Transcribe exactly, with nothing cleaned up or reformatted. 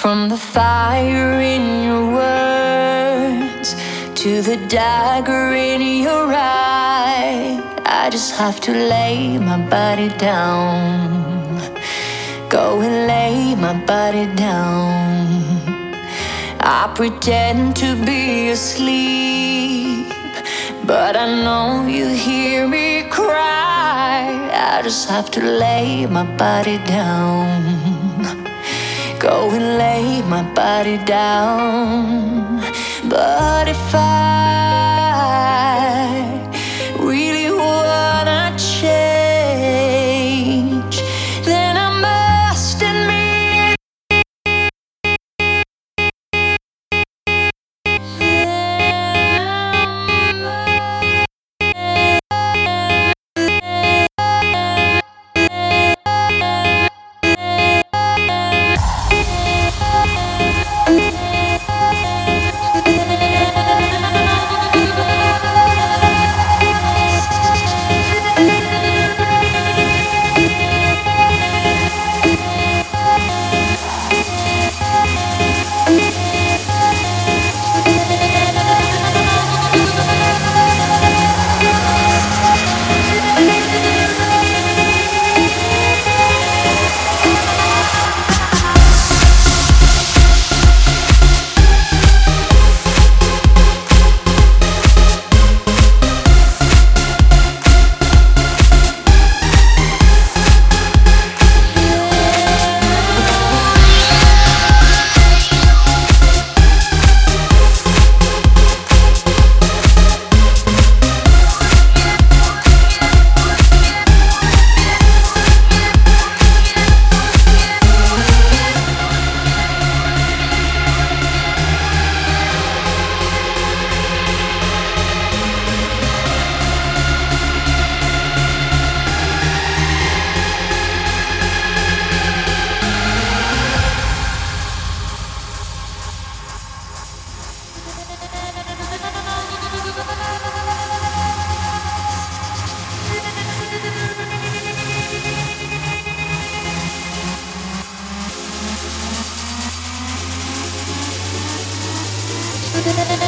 From the fire in your words to the dagger in your eye, I just have to lay my body down. Go and lay my body down. I pretend to be asleep, but I know you hear me cry. I just have to lay my body down. Go and lay my body down. But if I really wanna change, then I must admit Thank you.